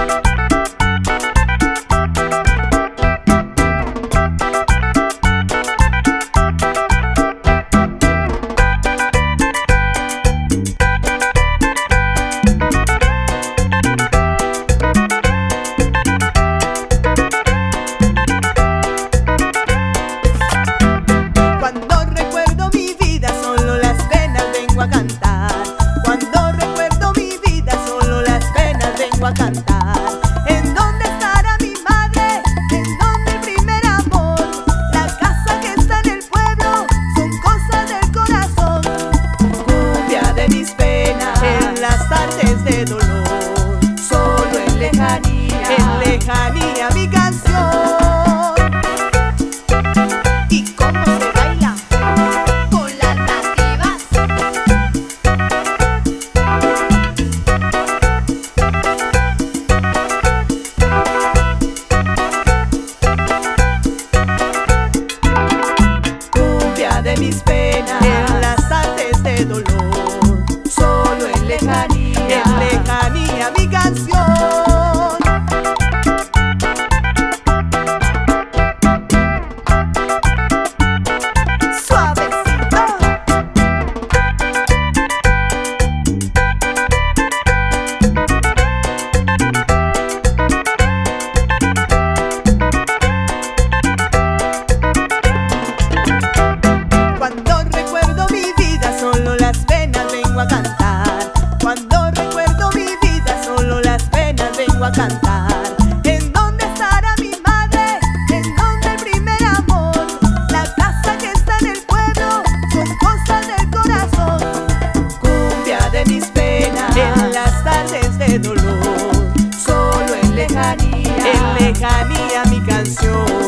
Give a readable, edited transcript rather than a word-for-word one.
A cantar. ¿En dónde estará mi madre? ¿En dónde el primer amor? La casa que está en el pueblo son cosas del corazón. Cumbia de mis penas en las tardes de dolor. Solo en lejanía mi canción. ¿Y cómo se baila? Con las nativas. De mis penas en las tardes de dolor, solo en lejanía mi canción. Suavecito. A cantar. Cuando recuerdo mi vida, solo las penas vengo a cantar. ¿En dónde estará mi madre? ¿En dónde el primer amor? La casa que está en el pueblo son cosas del corazón. Cumbia de mis penas en las tardes de dolor, solo en lejanía mi canción.